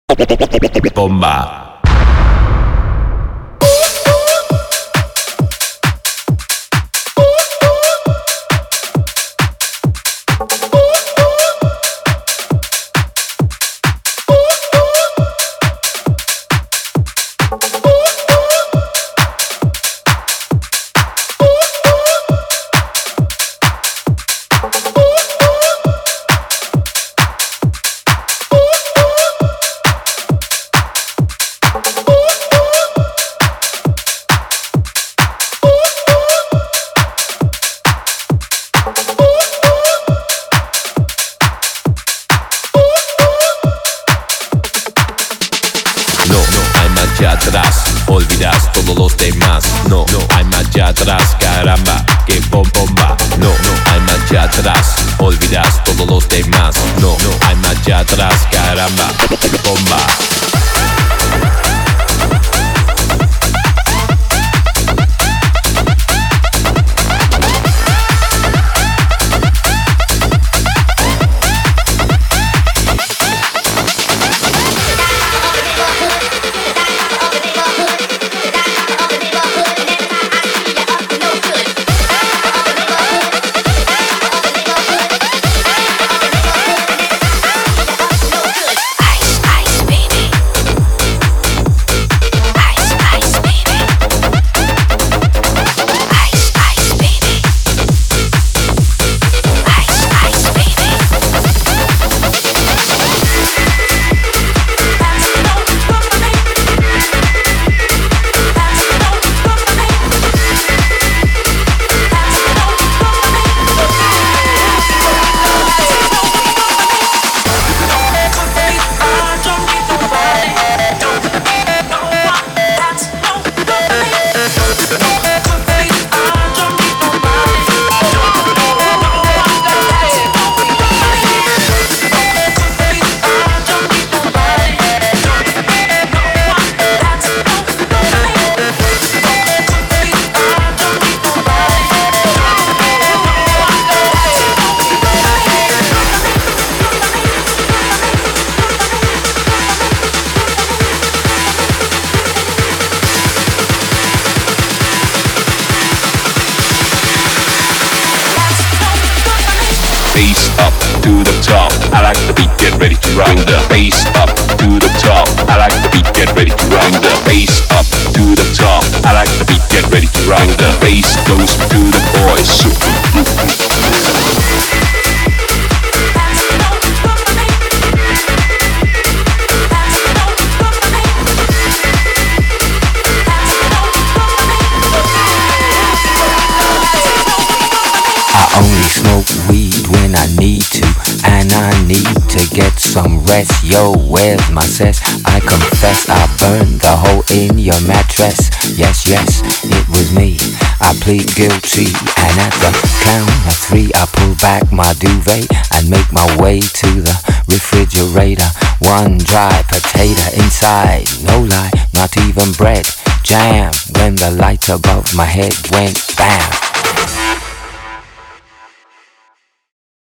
Bomba. Atrás, olvidas todos los demás. No, no hay marcha atrás, caramba, que bomba. No, no hay marcha atrás, olvidas todos los demás. No, no hay marcha atrás, caramba, que bomba. Bass up to the top. I like the beat, get ready to rock. Bring the bass up to the top. I like the beat, get ready to rock. Bring the bass up to the top. I like the beat, get ready to rock. The bass goes to the boys. I only smoke weed when I need to, and I need to get some rest. Yo, where's my cess? I confess I burned the hole in your mattress. Yes, yes, it was me. I plead guilty, and at the count of 3 I pull back my duvet and make my way to the refrigerator. One dry potato inside, no lie, not even bread. Jam when the light above my head went bam.